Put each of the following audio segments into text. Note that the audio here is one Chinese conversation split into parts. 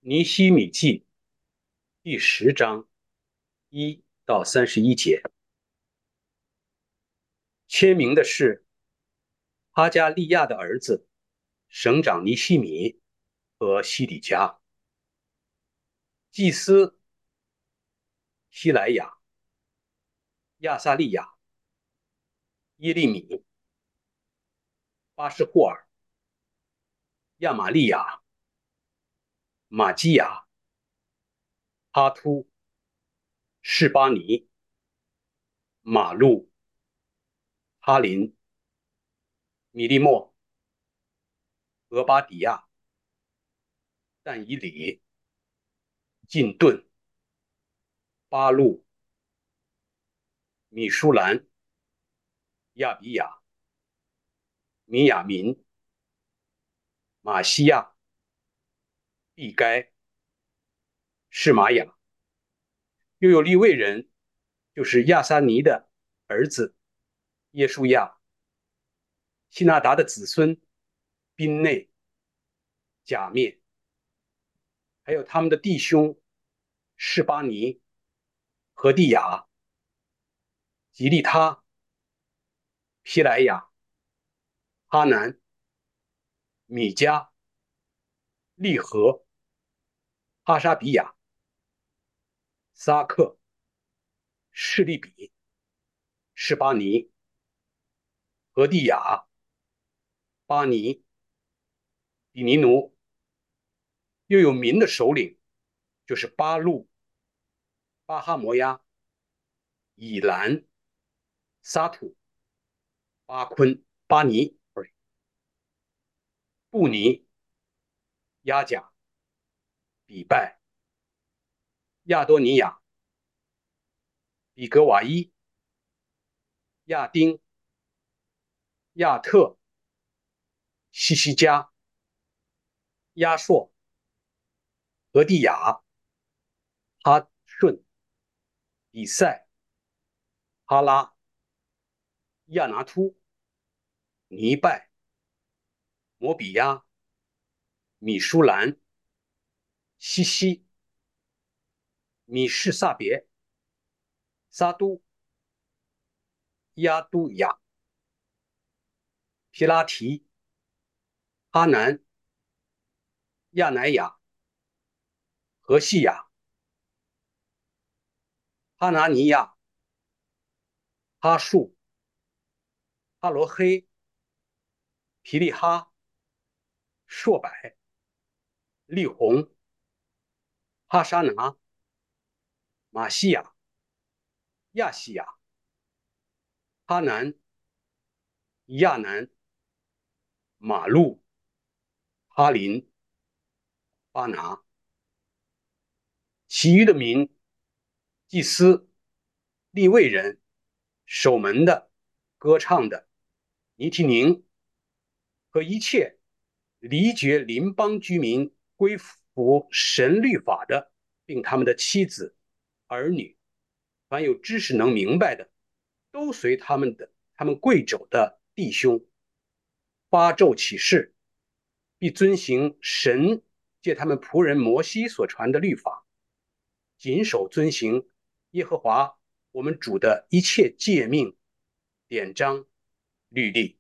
尼希米记第10章1到31节，签名的是哈加利亚的儿子省长尼希米和西底家，祭司希莱亚、亚撒利亚、耶利米、巴什霍尔、亚玛利亚、玛基亚、哈突、示巴尼、马路、哈林、米利莫、俄巴底亚、但以里、进顿、巴路、米舒兰、亚比亚、米亚民、马西亚、毕该、示玛雅，又有利未人，就是亚撒尼的儿子耶书亚、希纳达的子孙宾内、甲灭，还有他们的弟兄示巴尼、何地亚、吉利他、皮莱亚、哈南、米迦、利和、哈沙比亚、撒克、示利比、示巴尼、何地亚、巴尼、比尼奴，又有民的首领，就是巴路、巴哈摩亚、以兰、撒土、巴昆、巴尼、布尼、亚甲、比拜、亚多尼亚、比格瓦伊、亚丁、亚特、西西加、亚硕、俄地亚、哈顺、比赛、哈拉、亚拿突、尼拜、摩比亚、米舒兰、西西、米士萨别、撒都、亚都亚、皮拉提、哈南、亚乃亚、何西亚、哈拿尼亚、哈树、哈罗黑、皮利哈、硕柏、利红、哈沙拿、马西亚、亚细亚、哈南、亚南、马路、哈林、巴拿，其余的民，祭司、利未人、守门的、歌唱的、尼提宁和一切离绝邻邦居民归服神律法的，并他们的妻子、儿女，凡有知识能明白的，都随他们贵胄的弟兄发咒起誓，必遵行神借他们仆人摩西所传的律法，谨守遵行耶和华我们主的一切诫命、典章、律例，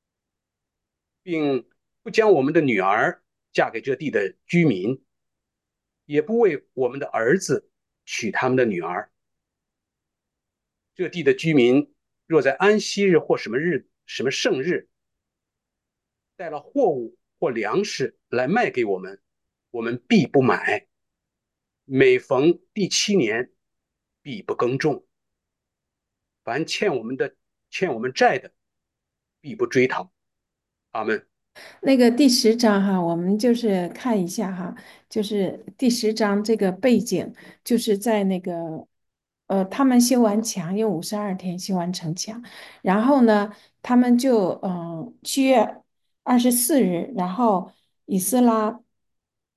并不将我们的女儿嫁给这地的居民，也不为我们的儿子娶他们的女儿。这地的居民若在安息日或什么日、什么圣日带了货物或粮食来卖给我们，我们必不买。每逢第7年，必不耕种。凡欠我们债的，必不追讨。阿门。 那个第十章哈，我们就是看一下哈，就是第十章这个背景，就是在那个他们修完墙，用52天修完城墙，然后呢，他们就7月24日，然后以斯拉。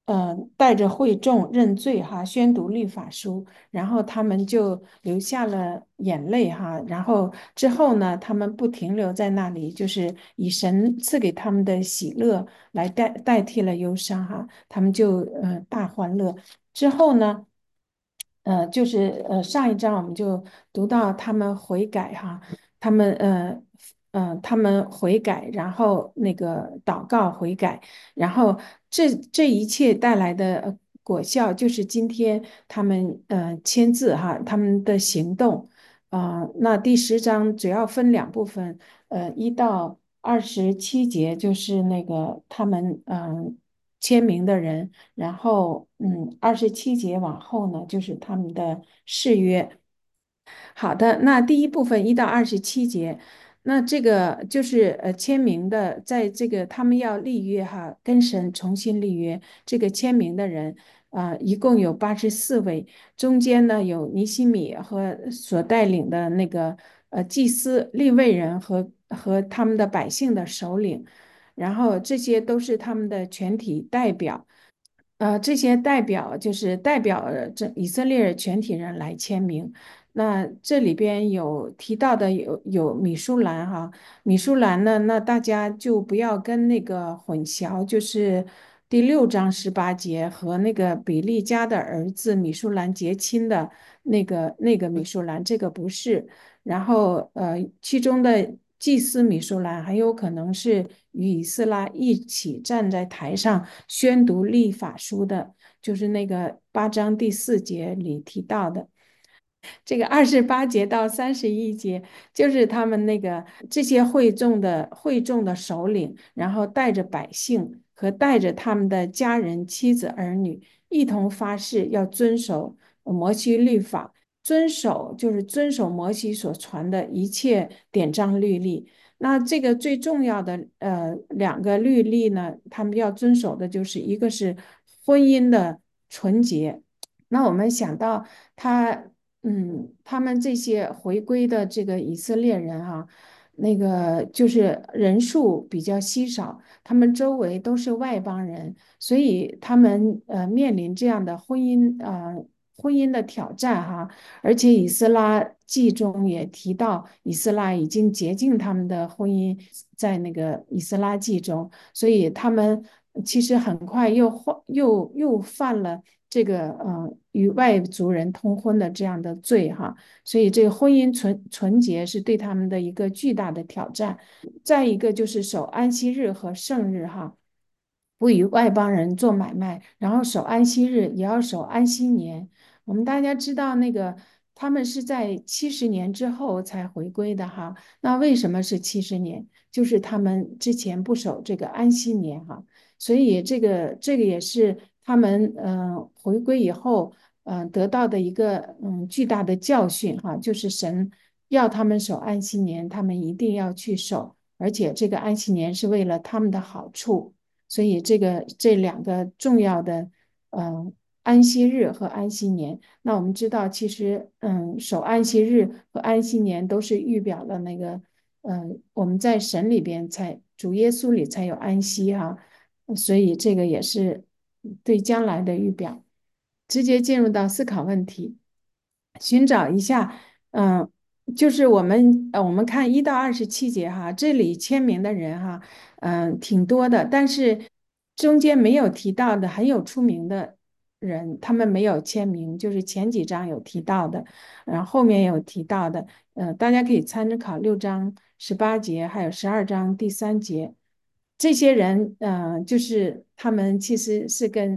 带着会众认罪哈，宣读律法书，然后他们就流下了眼泪哈，然后之后呢，他们不停留在那里，就是以神赐给他们的喜乐来代替了忧伤哈，他们就大欢乐。之后呢？就是上一章我们就读到他们悔改哈，他们他们悔改，然后那个祷告悔改，然后这一切带来的果效，就是今天他们签字哈，他们的行动那第10章主要分两部分，1到27节就是那个他们签名的人。然后27节往后呢，就是他们的誓约。好的，那第一部分1到27节，那这个就是签名的，在这个他们要立约哈，跟神重新立约，这个签名的人一共有84位，中间呢有尼西米和所带领的那个祭司、利未人和他们的百姓的首领，然后这些都是他们的全体代表。这些代表就是代表这以色列全体人来签名。那这里边有提到的有米舒兰哈，米舒兰呢，那大家就不要跟那个混淆，就是第6章18节和那个比利家的儿子米舒兰结亲的那个米舒兰，这个不是。然后其中的祭司米舒兰很有可能是与以斯拉一起站在台上宣读律法书的，就是那个8章第4节里提到的。这个28节到31节，就是他们那个这些会众的首领，然后带着百姓和带着他们的家人、妻子、儿女，一同发誓要遵守摩西律法，遵守就是遵守摩西所传的一切典章律例。那这个最重要的两个律例呢，他们要遵守的就是一个是婚姻的纯洁。那我们想到他他们这些回归的这个以色列人啊，那个就是人数比较稀少，他们周围都是外邦人，所以他们面临这样的婚姻的挑战哈，而且以斯拉记中也提到，以斯拉已经洁净他们的婚姻，在那个以斯拉记中，所以他们其实很快又犯了这个与外族人通婚的这样的罪哈，所以这个婚姻纯洁是对他们的一个巨大的挑战。再一个就是守安息日和圣日哈，不与外邦人做买卖，然后守安息日也要守安息年。我们大家知道那个他们是在70年之后才回归的哈，那为什么是70年？就是他们之前不守这个安息年哈，所以这个也是他们回归以后得到的一个巨大的教训哈，就是神要他们守安息年，他们一定要去守，而且这个安息年是为了他们的好处。所以这两个重要的，嗯，安息日和安息年，那我们知道，其实守安息日和安息年都是预表了那个，我们在神里边主耶稣里才有安息哈，所以这个也是对将来的预表。直接进入到思考问题，寻找一下，嗯、就是我们看1到27节哈，这里签名的人哈，挺多的，但是中间没有提到的很有出名的人，他们没有签名，就是前几章有提到的，然后后面有提到的，大家可以参考6章18节，还有12章第3节，这些人，就是他们其实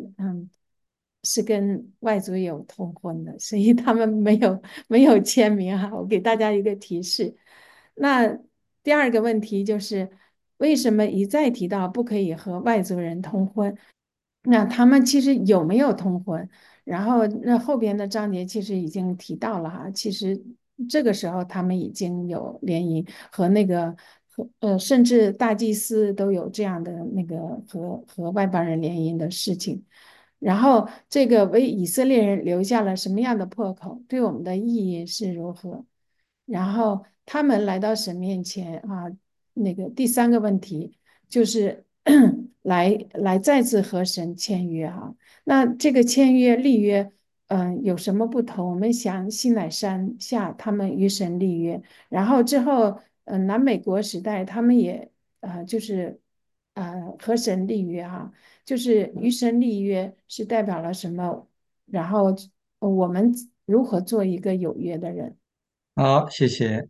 是跟外族有通婚的，所以他们没有签名哈。我给大家一个提示。那第二个问题就是，为什么一再提到不可以和外族人通婚？那他们其实有没有通婚？然后那后边的章节其实已经提到了哈，其实这个时候他们已经有联姻和那个甚至大祭司都有这样的那个和外邦人联姻的事情。然后这个为以色列人留下了什么样的破口？对我们的意义是如何？然后他们来到神面前啊，那个第三个问题就是来再次和神签约哈。那这个签约立约，有什么不同？我们想西乃山下他们与神立约，然后之后，南美国时代他们也就是和神立约哈，就是与神立约是代表了什么？然后我们如何做一个有约的人？ 好，谢谢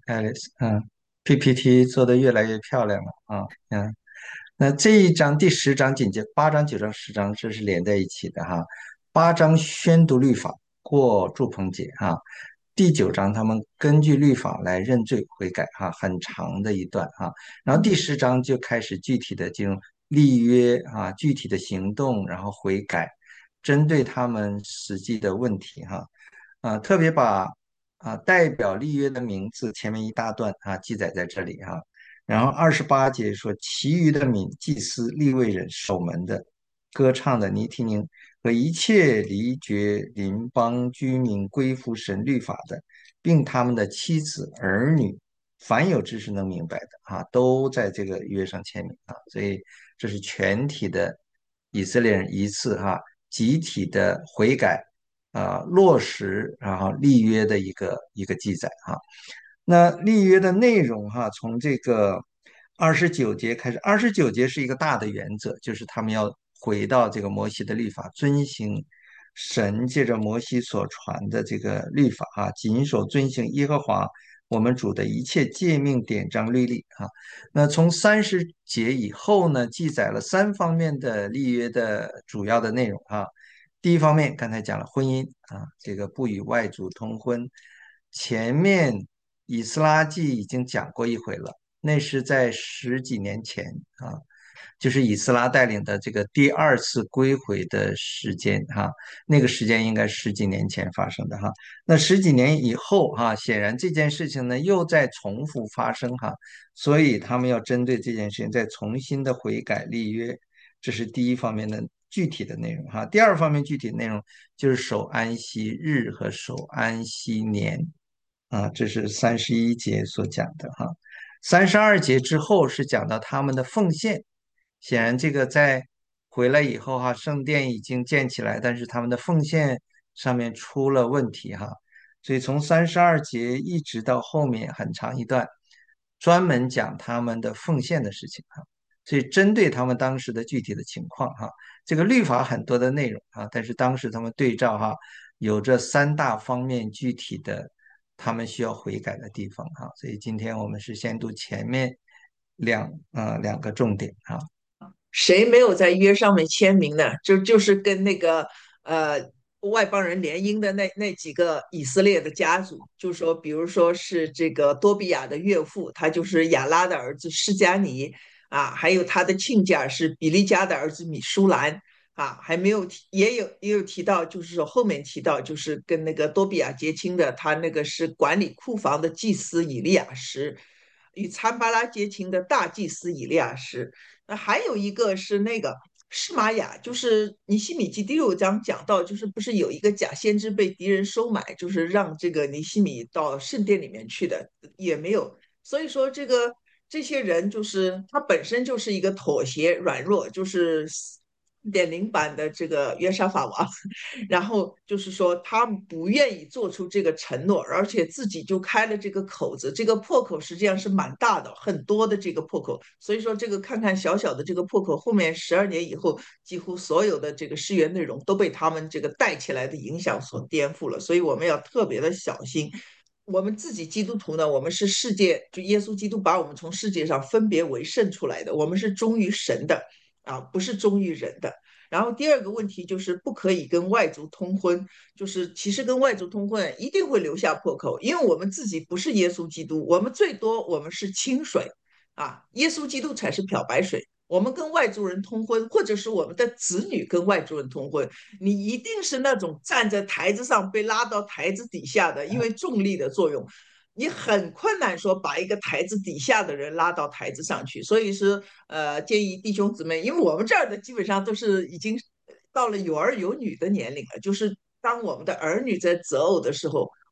Alice。PPT 做的越来越漂亮了那这一章第10章紧接8章、9章、10章，这是连在一起的哈。8章宣读律法，过祝棚节哈。第9章他们根据律法来认罪悔改哈，很长的一段哈。然后第10章就开始具体的进入立约啊，具体的行动，然后悔改，针对他们实际的问题哈。特别把代表立约的名字前面一大段记载在这里哈。然后28节说，其余的民、祭司、利未人、守门的、歌唱的、尼提宁和一切离绝邻邦居民归附神律法的，并他们的妻子儿女，凡有知识能明白的都在这个约上签名所以这是全体的以色列人一次集体的悔改落实然后立约的一个记载那立约的内容从这个29节开始，29节是一个大的原则，就是他们要回到这个摩西的律法，遵行神借着摩西所传的这个律法谨守遵行耶和华我们主的一切诫命典章律例那从30节以后呢，记载了3方面的立约的主要的内容第一方面，刚才讲了婚姻这个不与外族通婚。前面以斯拉记已经讲过一回了，那是在十几年前就是以斯拉带领的这个第2次归回的时间那个时间应该十几年前发生的那十几年以后显然这件事情呢又在重复发生所以他们要针对这件事情再重新的悔改立约，这是第一方面的具体的内容第二方面具体的内容就是守安息日和守安息年这是31节所讲的32节之后是讲到他们的奉献，显然这个在回来以后圣殿已经建起来，但是他们的奉献上面出了问题所以从32节一直到后面很长一段，专门讲他们的奉献的事情所以针对他们当时的具体的情况这个律法很多的内容但是当时他们对照有这3大方面具体的他们需要悔改的地方所以今天我们是先读前面两个重点谁没有在约上面签名呢？就是跟那个外邦人联姻的那几个以色列的家族，就说比如说是这个多比亚的岳父，他就是亚拉的儿子施加尼还有他的亲家是比利家的儿子米舒兰还没有提，也有提到，就是说后面提到就是跟那个多比亚结亲的，他那个是管理库房的祭司以利亚什，与参巴拉结亲的大祭司以利亚什。那还有一个是那个施玛雅，就是尼希米记第6章讲到，就是不是有一个假先知被敌人收买，就是让这个尼希米到圣殿里面去的，也没有。所以说这些人就是他本身就是一个妥协软弱，就是4.0版的这个约沙法王，然后就是说他不愿意做出这个承诺，而且自己就开了这个口子，这个破口实际上是蛮大的，很多的这个破口。所以说这个看看小小的这个破口，后面12年以后，几乎所有的这个誓言内容都被他们这个带起来的影响所颠覆了。所以我们要特别的小心。我们自己基督徒呢，我们是世界，就耶稣基督把我们从世界上分别为圣出来的，我们是忠于神的不是忠于人的。然后第二个问题就是不可以跟外族通婚，就是其实跟外族通婚一定会留下破口，因为我们自己不是耶稣基督，我们最多我们是清水耶稣基督才是漂白水。我们跟外族人通婚，或者是我们的子女跟外族人通婚，你一定是那种站在台子上被拉到台子底下的，因为重力的作用，你很困难说把一个台子底下的人拉到台子上去。所以是建议弟兄姊妹，因为我们这儿的基本上都是已经到了有儿有女的年龄了，就是当我们的儿女在择偶的时候，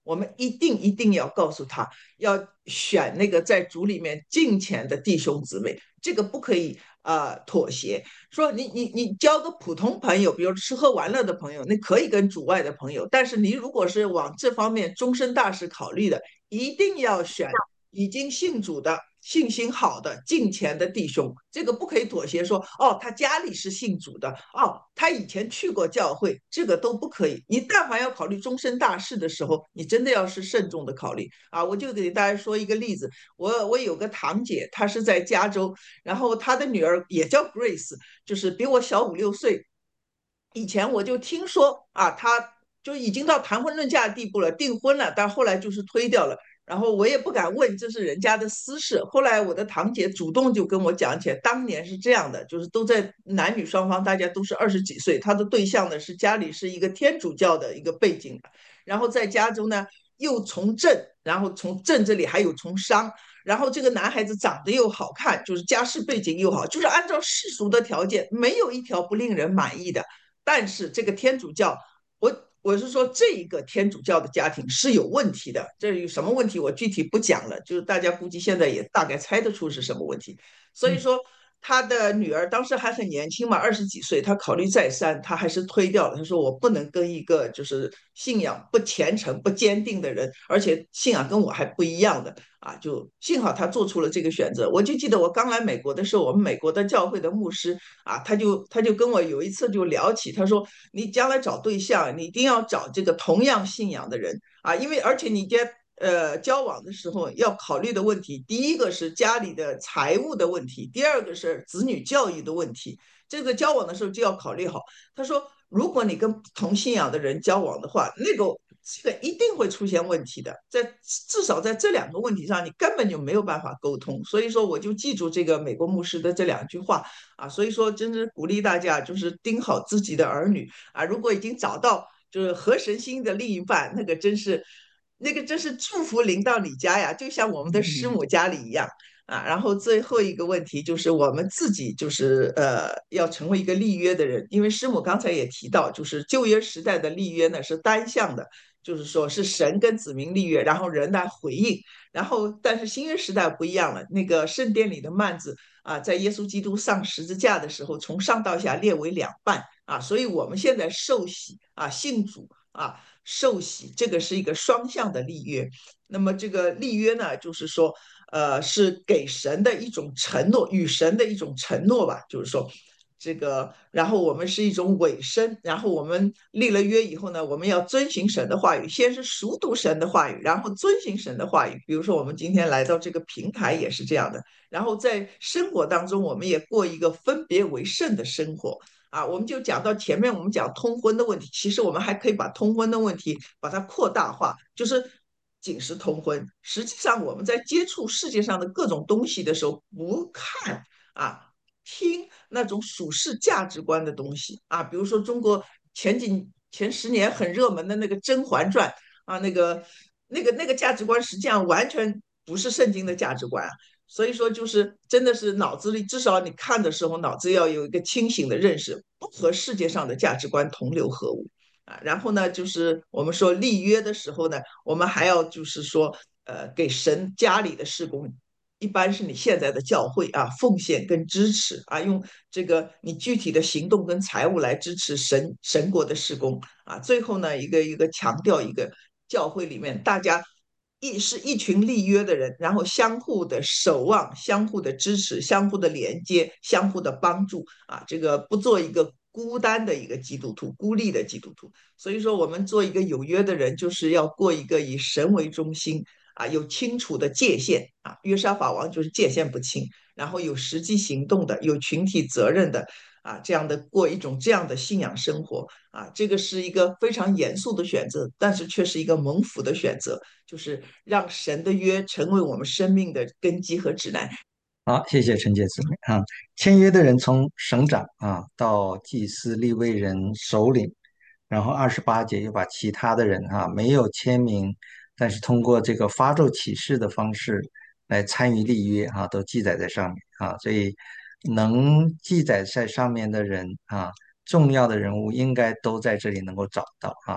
我们一定要告诉他，要选那个在主里面敬虔的弟兄姊妹，这个不可以妥协。说你交个普通朋友，比如吃喝玩乐的朋友，那可以跟主外的朋友，但是你如果是往这方面终身大事考虑的，一定要选已经信主的、信心好的、敬虔的弟兄，这个不可以妥协说。哦，他家里是信主的，哦，他以前去过教会，这个都不可以。你但凡要考虑终身大事的时候，你真的要是慎重的考虑啊。我就给大家说一个例子，我有个堂姐，她是在加州，然后她的女儿也叫 Grace，就是比我小5、6岁。以前我就听说啊，她就已经到谈婚论嫁的地步了，订婚了，但后来就是推掉了。然后我也不敢问，这是人家的私事。后来我的堂姐主动就跟我讲起来，当年是这样的，就是都在男女双方，大家都是20几岁，她的对象呢是家里是一个天主教的一个背景的，然后在加州呢又从政，然后从政这里还有从商，然后这个男孩子长得又好看，就是家世背景又好，就是按照世俗的条件，没有一条不令人满意的。但是这个天主教，我是说这一个天主教的家庭是有问题的，这有什么问题我具体不讲了，就是大家估计现在也大概猜得出是什么问题。所以说他的女儿当时还很年轻嘛，20几岁，他考虑再三，他还是推掉了。他说我不能跟一个就是信仰不虔诚、不坚定的人，而且信仰跟我还不一样的啊，就幸好他做出了这个选择。我就记得我刚来美国的时候，我们美国的教会的牧师啊，他就跟我有一次就聊起，他说你将来找对象，你一定要找这个同样信仰的人啊，因为而且你交往的时候要考虑的问题，第一个是家里的财务的问题，第二个是子女教育的问题。这个交往的时候就要考虑好。他说，如果你跟同信仰的人交往的话，这个一定会出现问题的，至少在这两个问题上，你根本就没有办法沟通。所以说，我就记住这个美国牧师的这2句话啊。所以说，真是鼓励大家，就是盯好自己的儿女啊。如果已经找到就是合神心意的另一半，那个真是祝福临到你家呀，就像我们的师母家里一样啊。然后最后一个问题就是我们自己就是要成为一个立约的人，因为师母刚才也提到，就是旧约时代的立约呢是单向的，就是说是神跟子民立约，然后人来回应。然后但是新约时代不一样了，那个圣殿里的幔子啊，在耶稣基督上十字架的时候，从上到下裂为2半啊，所以我们现在受洗啊，信主啊。受洗，这个是一个双向的立约。那么这个立约呢，就是说，是给神的一种承诺，与神的一种承诺吧。就是说，这个，然后我们是一种委身，然后我们立了约以后呢，我们要遵行神的话语，先是熟读神的话语，然后遵行神的话语。比如说，我们今天来到这个平台也是这样的。然后在生活当中，我们也过一个分别为圣的生活。啊，我们就讲到前面，我们讲通婚的问题，其实我们还可以把通婚的问题把它扩大化，就是仅是通婚。实际上，我们在接触世界上的各种东西的时候，不看啊，听那种属世价值观的东西啊，比如说中国前10年很热门的那个《甄嬛传》啊，那个价值观，实际上完全不是圣经的价值观啊。所以说，就是真的是脑子里，至少你看的时候，脑子要有一个清醒的认识，不和世界上的价值观同流合污啊。然后呢，就是我们说立约的时候呢，我们还要就是说，给神家里的事工，一般是你现在的教会啊，奉献跟支持啊，用这个你具体的行动跟财物来支持神国的事工啊。最后呢，一个一个强调一个教会里面大家是一群立约的人，然后相互的守望、相互的支持、相互的连接、相互的帮助啊，这个不做一个孤单的一个基督徒、孤立的基督徒。所以说，我们做一个有约的人，就是要过一个以神为中心啊，有清楚的界限啊。约沙法王就是界限不清，然后有实际行动的，有群体责任的啊，这样的过一种这样的信仰生活啊，这个是一个非常严肃的选择，但是却是一个蒙福的选择，就是让神的约成为我们生命的根基和指南。 好，谢谢陈姐姊妹啊。签约的人从省长到祭司、立位人、首领，然后28节又把其他的人没有签名，但是通过这个发咒启示的方式来参与立约都记载在上面所以能记载在上面的人重要的人物应该都在这里能够找到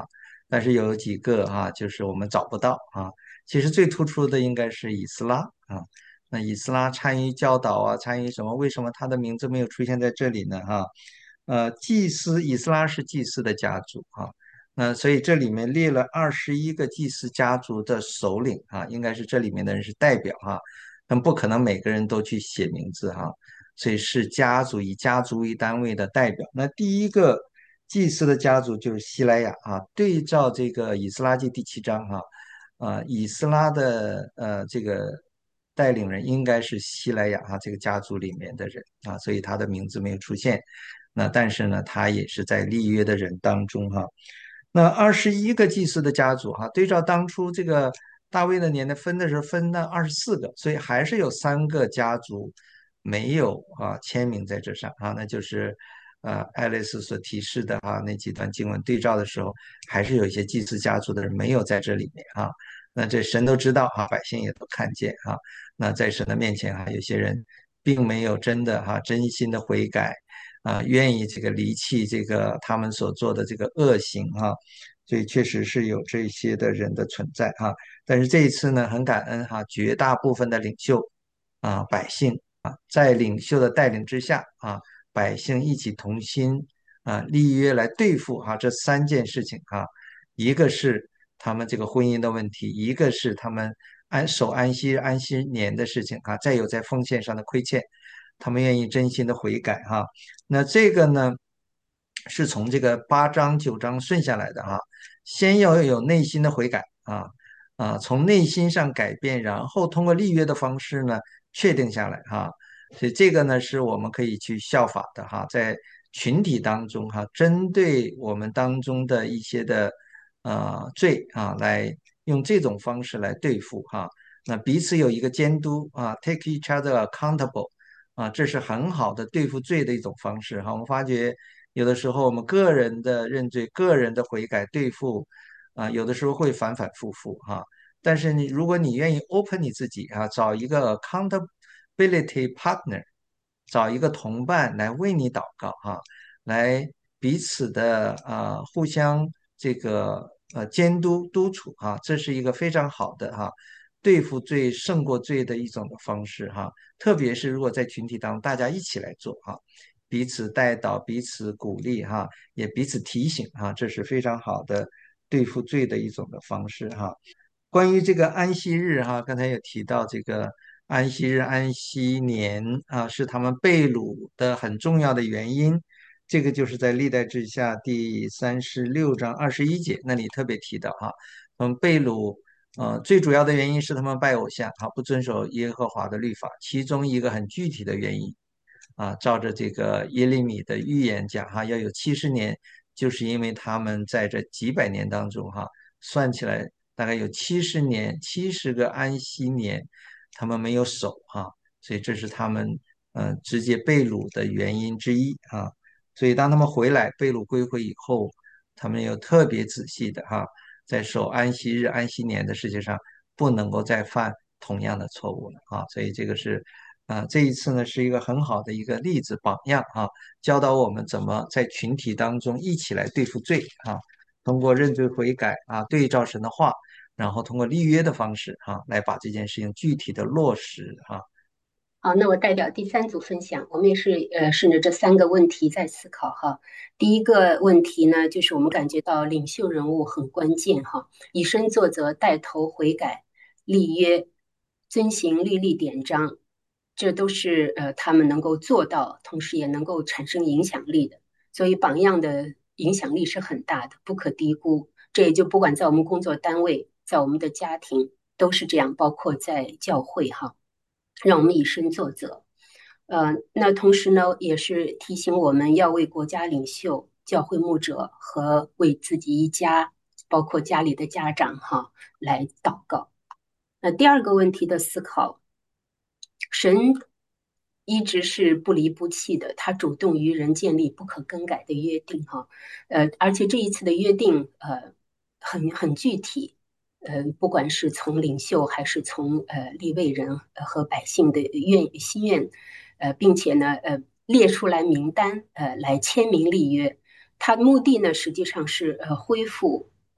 但是有几个就是我们找不到其实最突出的应该是以斯拉那以斯拉参与教导参与什么？为什么他的名字没有出现在这里呢？祭司以斯拉是祭司的家族那所以这里面列了21个祭司家族的首领应该是这里面的人是代表但不可能每个人都去写名字所以是家族以家族为单位的代表。那第一个祭司的家族就是西莱亚对照这个以斯拉记第7章以斯拉的这个带领人应该是西莱亚这个家族里面的人所以他的名字没有出现。那但是呢，他也是在立约的人当中那21个祭司的家族对照当初这个大卫的年代分的时候分了24个，所以还是有3个家族没有签名在这上那就是爱丽丝所提示的那几段经文对照的时候，还是有一些祭司家族的人没有在这里面那这神都知道百姓也都看见那在神的面前有些人并没有真的真心的悔改愿意这个离弃这个他们所做的这个恶行所以确实是有这些的人的存在但是这一次呢，很感恩绝大部分的领袖百姓在领袖的带领之下百姓一起同心立约来对付这3件事情一个是他们这个婚姻的问题，一个是他们守安息年的事情再有在奉献上的亏欠，他们愿意真心的悔改那这个呢，是从这个8章9章顺下来的先要有内心的悔改从内心上改变，然后通过立约的方式呢确定下来所以这个呢是我们可以去效法的在群体当中针对我们当中的一些的罪来用这种方式来对付那彼此有一个监督take each other accountable 这是很好的对付罪的一种方式我们发觉有的时候我们个人的认罪、个人的悔改对付有的时候会反反复复但是如果你愿意 open 你自己找一个 accountability partner，找一个同伴来为你祷告来彼此的互相这个监督督促这是一个非常好的对付罪胜过罪的一种的方式特别是如果在群体当中大家一起来做彼此带导、彼此鼓励也彼此提醒这是非常好的对付罪的一种的方式关于这个安息日刚才有提到这个安息日、安息年是他们被掳的很重要的原因。这个就是在历代志下第36章21节那里特别提到被掳最主要的原因是他们拜偶像不遵守耶和华的律法，其中一个很具体的原因照着这个耶利米的预言讲要有70年，就是因为他们在这几百年当中算起来大概有70年70个安息年，他们没有守所以这是他们直接被掳的原因之一所以当他们回来被掳归回以后，他们又特别仔细的在守安息日、安息年的事情上，不能够再犯同样的错误了所以这个是这一次呢是一个很好的一个例子榜样教导我们怎么在群体当中一起来对付罪通过认罪悔改对照神的话，然后通过立约的方式来把这件事情具体的落实好，那我带表第3组分享，我们也是顺着这3个问题在思考哈。第一个问题呢，就是我们感觉到领袖人物很关键以身作则，带头悔改、立约、遵行律例典章，这都是他们能够做到，同时也能够产生影响力的。所以榜样的影响力是很大的，不可低估。这也就不管在我们工作单位，在我们的家庭都是这样，包括在教会让我们以身作则。那同时呢，也是提醒我们要为国家领袖、教会牧者和为自己一家，包括家里的家长来祷告。那第二个问题的思考，神一直是不离不弃的，他主动与人建立不可更改的约定而且这一次的约定很具体。不管是从领袖还是从立位人和百姓的心愿，并且呢列出来名单来签名立约，它的目的呢实际上是恢复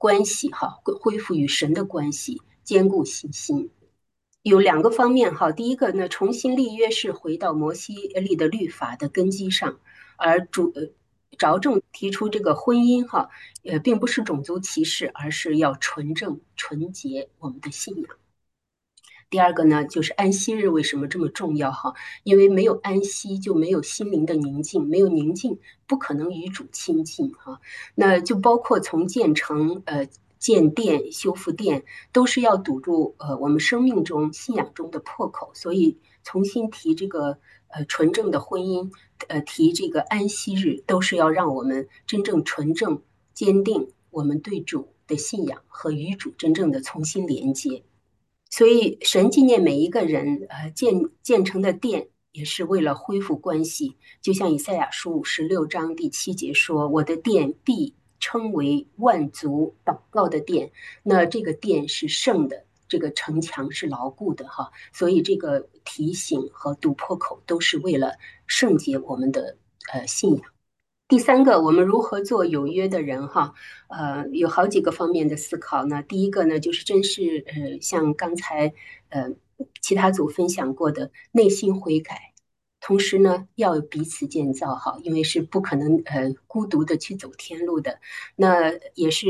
关系哈，恢复与神的关系，坚固信心。有两个方面哈，第一个呢，重新立约是回到摩西立的律法的根基上，而着重提出这个婚姻哈，并不是种族歧视，而是要纯正纯洁我们的信仰。第二个呢，就是安息日为什么这么重要哈？因为没有安息，就没有心灵的宁静，没有宁静，不可能与主亲近哈。那就包括从建成、建殿、修复殿，都是要堵住我们生命中、信仰中的破口。所以重新提这个纯正的婚姻，提这个安息日，都是要让我们真正纯正、坚定我们对主的信仰和与主真正的重新连接。所以神纪念每一个人，建成的殿也是为了恢复关系。就像以赛亚书56章第7节说：“我的殿必称为万族祷告的殿。”那这个殿是圣的，这个城墙是牢固的哈。所以这个提醒和堵破口都是为了圣洁我们的信仰。第三个，我们如何做有约的人哈？有好几个方面的思考呢。第一个呢，就是真是像刚才其他组分享过的内心悔改，同时呢要彼此建造哈，因为是不可能孤独的去走天路的。那也是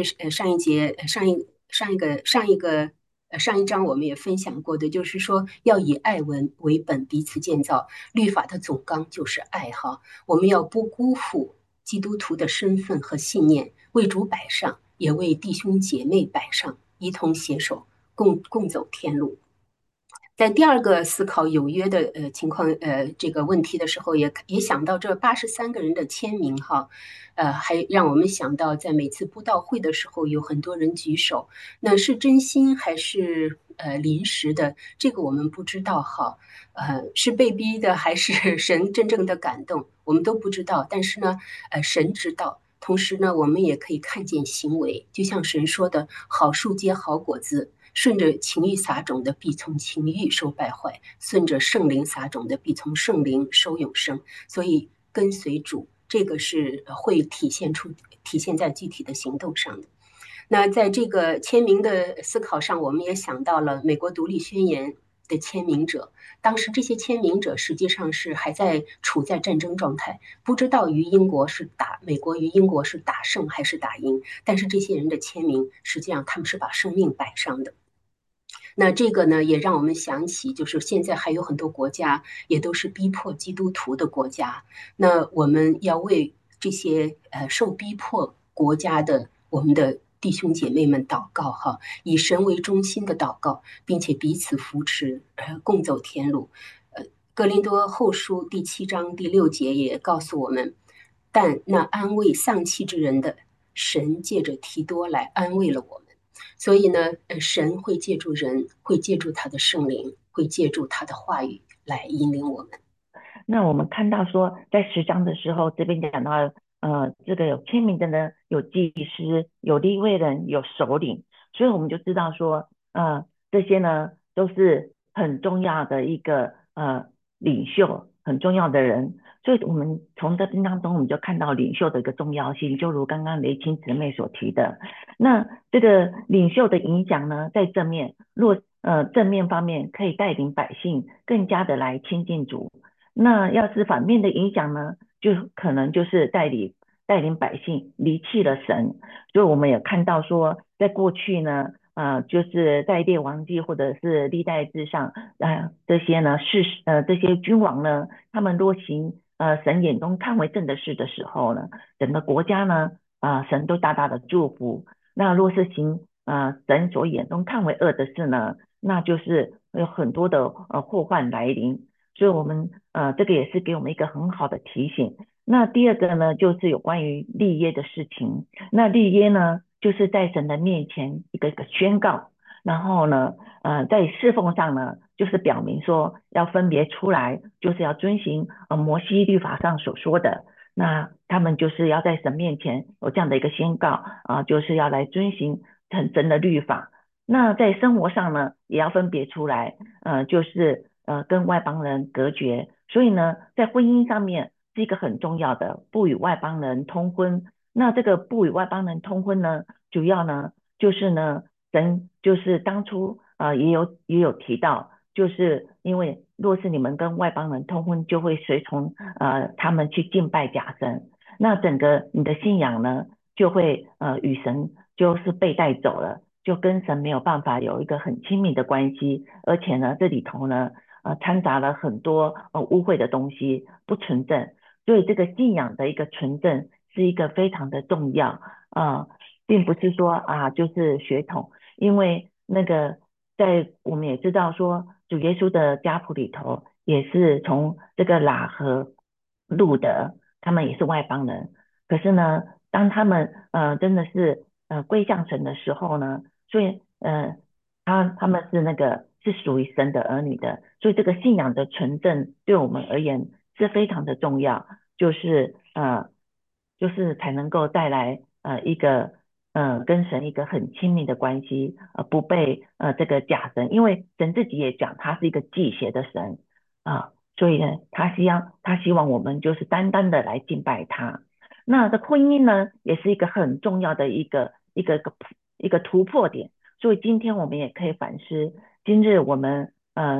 上一章我们也分享过的，就是说要以爱为本，彼此建造。律法的总纲就是爱哈，我们要不辜负基督徒的身份和信念，为主摆上，也为弟兄姐妹摆上，一同携手，共走天路。在第二个思考有约的情况这个问题的时候，也想到这83个人的签名哈，还让我们想到在每次布道会的时候有很多人举手，那是真心还是临时的？这个我们不知道哈，是被逼的还是神真正的感动，我们都不知道。但是呢，神知道。同时呢，我们也可以看见行为，就像神说的：好树结好果子。顺着情欲撒种的，必从情欲收败坏；顺着圣灵撒种的，必从圣灵收永生。所以跟随主，这个是会体现在具体的行动上的。那在这个签名的思考上，我们也想到了美国独立宣言的签名者。当时这些签名者实际上是还处在战争状态，不知道美国与英国是打胜还是打赢。但是这些人的签名，实际上他们是把生命摆上的。那这个呢，也让我们想起，就是现在还有很多国家也都是逼迫基督徒的国家。那我们要为这些受逼迫国家的我们的弟兄姐妹们祷告哈，以神为中心的祷告，并且彼此扶持，共走天路。哥林多后书第7章第6节也告诉我们，但那安慰丧气之人的神借着提多来安慰了我们。所以呢，神会借助人，会借助他的圣灵，会借助他的话语来引领我们。 那我们看到说，在10章的时候，这边讲到，这个有签名的呢，有祭司，有利未人，有首领，所以我们就知道说，这些呢都是很重要的一个领袖，很重要的人。所以我们从这当中，我们就看到领袖的一个重要性，就如刚刚雷青姊妹所提的。那这个领袖的影响呢，在正面方面可以带领百姓更加的来亲近主。那要是反面的影响呢，就可能就是带领百姓离弃了神。所以我们也看到说，在过去呢，就是在列王记或者是历代志上，这些呢这些君王呢，他们若行神眼中看为正的事的时候呢，整个国家呢神都大大的祝福。那若是行神所眼中看为恶的事呢，那就是有很多的祸患来临。所以我们这个也是给我们一个很好的提醒。那第二个呢，就是有关于立约的事情。那立约呢，就是在神的面前一个宣告，然后呢，在侍奉上呢，就是表明说要分别出来，就是要遵行摩西律法上所说的。那他们就是要在神面前有这样的一个宣告就是要来遵行神的律法。那在生活上呢，也要分别出来，就是跟外邦人隔绝。所以呢，在婚姻上面是一个很重要的，不与外邦人通婚。那这个不与外邦人通婚呢，主要呢就是呢，神就是当初也有提到，就是因为若是你们跟外邦人通婚，就会随从他们去敬拜假神，那整个你的信仰呢就会与神就是被带走了，就跟神没有办法有一个很亲密的关系，而且呢这里头呢掺杂了很多污秽的东西，不纯正，所以这个信仰的一个纯正是一个非常的重要啊、并不是说就是血统，因为那个在我们也知道说主耶稣的家谱里头也是从这个喇和路德，他们也是外邦人，可是呢，当他们真的是归向神的时候呢，所以他们是那个是属于神的儿女的，所以这个信仰的纯正对我们而言是非常的重要，就是才能够带来一个跟神一个很亲密的关系，不被这个假神，因为神自己也讲他是一个忌邪的神所以呢，他希望我们就是单单的来敬拜他。那这婚姻呢，也是一个很重要的一个突破点。所以今天我们也可以反思，今日我们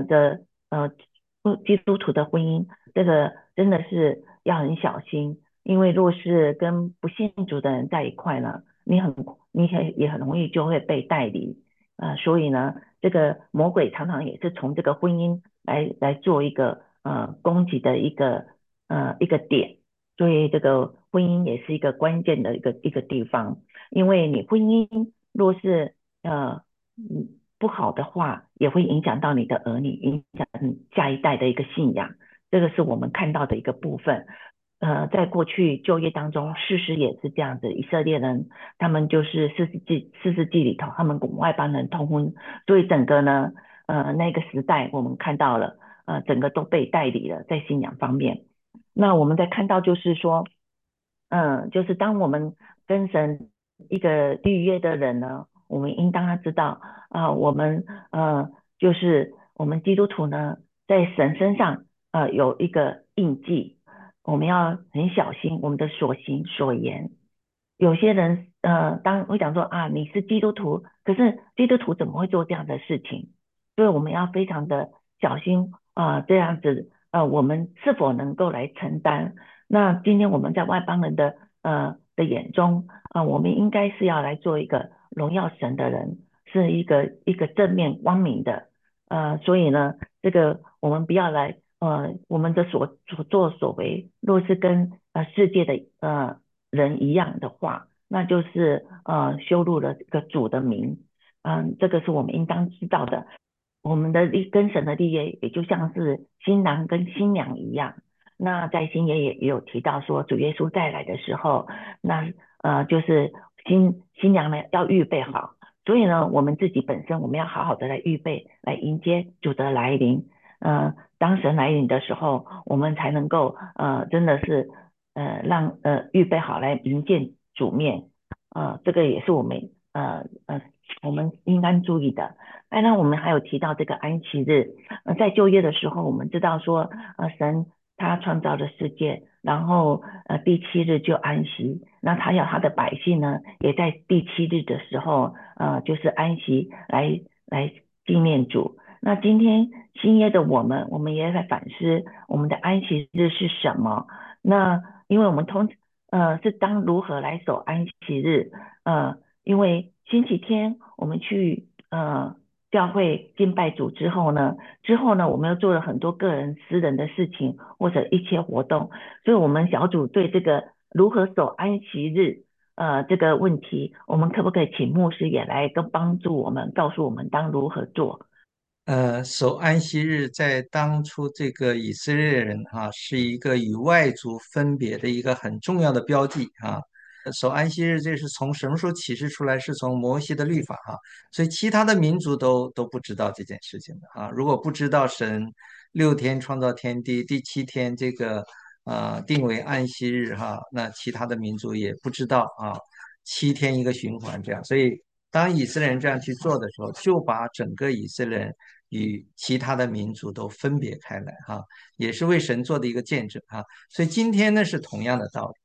基督徒的婚姻，这个真的是要很小心，因为若是跟不信主的人在一块呢，你也很容易就会被带离所以呢，这个魔鬼常常也是从这个婚姻来做一个攻击的一个点，所以这个婚姻也是一个关键的一个地方，因为你婚姻若是不好的话，也会影响到你的儿女，影响你下一代的一个信仰，这个是我们看到的一个部分。在过去就业当中，事实也是这样子。以色列人他们就是四世纪里头，他们跟外邦人通婚，所以整个呢，那个时代我们看到了，整个都被代理了，在信仰方面。那我们在看到就是说，就是当我们跟神一个立约的人呢，我们应当要知道我们就是我们基督徒呢，在神身上有一个印记，我们要很小心我们的所行所言。有些人当会讲说你是基督徒，可是基督徒怎么会做这样的事情？所以我们要非常的小心这样子我们是否能够来承担？那今天我们在外邦人的眼中我们应该是要来做一个荣耀神的人，是一个正面光明的所以呢，这个我们不要来我们的所作所为，若是跟世界的人一样的话，那就是羞辱了这个主的名。这个是我们应当知道的。我们的跟神的立约，也就像是新郎跟新娘一样。那在新约也有提到说，主耶稣再来的时候，那就是新娘呢要预备好。所以呢，我们自己本身我们要好好的来预备，来迎接主的来临。当神来临的时候，我们才能够真的是让预备好来迎接主面。这个也是我们应当注意的。那我们还有提到这个安息日，在旧约的时候，我们知道说，神他创造了世界，然后第7日就安息，那他要他的百姓呢，也在第7日的时候，就是安息来纪念主。那今天新约的我们也在反思我们的安息日是什么？那因为我们是当如何来守安息日？因为星期天我们去教会敬拜主之后呢，我们又做了很多个人私人的事情或者一切活动，所以我们小组对这个如何守安息日这个问题，我们可不可以请牧师也来帮助我们，告诉我们当如何做？ 守安息日在当初这个以色列人是一个与外族分别的一个很重要的标记守安息日这是从什么时候启示出来？是从摩西的律法所以其他的民族都不知道这件事情的如果不知道神6天创造天地，第7天这个定为安息日那其他的民族也不知道7天一个循环这样，所以当以色列人这样去做的时候，就把整个以色列人与其他的民族都分别开来也是为神做的一个见证所以今天呢是同样的道理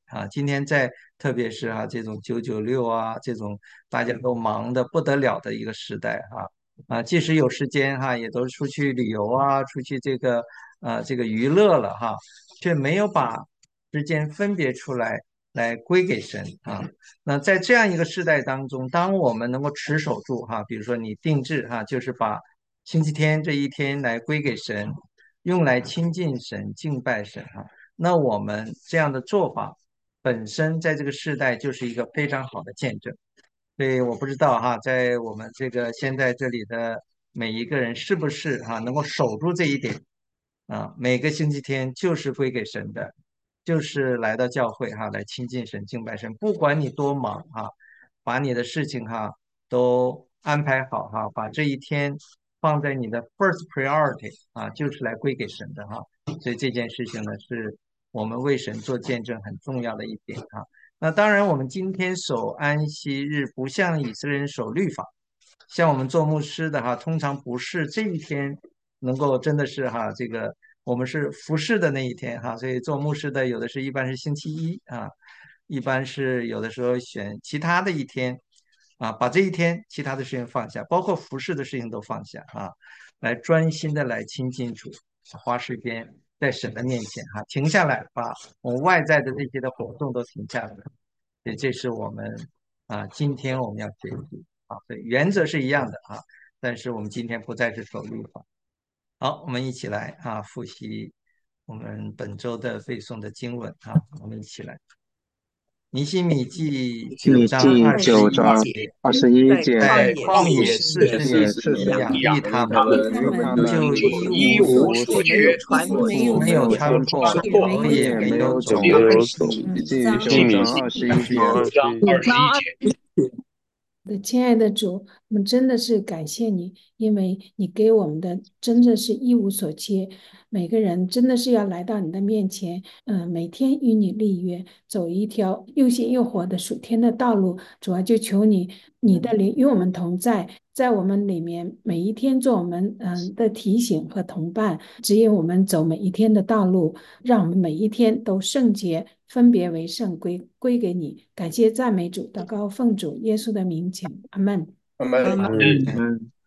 啊。今天特别是这种996这种大家都忙得不得了的一个时代即使有时间也都出去旅游出去这个娱乐了却没有把时间分别出来归给神那在这样一个时代当中，当我们能够持守住比如说你定制就是把星期天这一天来归给神，用来亲近神、敬拜神那我们这样的做法本身在这个时代就是一个非常好的见证。所以我不知道在我们这个现在这里的每一个人是不是能够守住这一点每个星期天就是归给神的，就是来到教会来亲近神、敬拜神，不管你多忙把你的事情都安排好把这一天放在你的 first priority 就是来归给神的所以这件事情呢，是我们为神做见证很重要的一点那当然，我们今天守安息日不像以色列人守律法，像我们做牧师的通常不是这一天能够真的是这个我们是服侍的那一天所以做牧师的有的是一般是星期一一般是有的时候选其他的一天把这一天其他的事情放下，包括服侍的事情都放下来专心的来亲近主，花时间在神的面前停下来，把我们外在的这些的活动都停下来。所以这是我们今天我们要学习所以原则是一样的但是我们今天不再是守律法。好，我们一起来复习我们本周的背诵的经文我们一起来。尼希米记9章21节， 21节， 在旷野 40 40 年养育他们， 就一无所缺，没有穿破，口也没有肿尼希米记9章21节。 亲爱的主，我们真的是感谢你，因为你给我们的真的是一无所缺。每个人真的是要来到你的面前，每天与你立约，走一条又新又活的属天的道路。主要就求你的灵与我们同在，在我们里面每一天做我们的提醒和同伴，指引我们走每一天的道路，让我们每一天都圣洁，分别为圣，归给你。感谢赞美主，祷告奉主耶稣的名求，阿门。 阿门。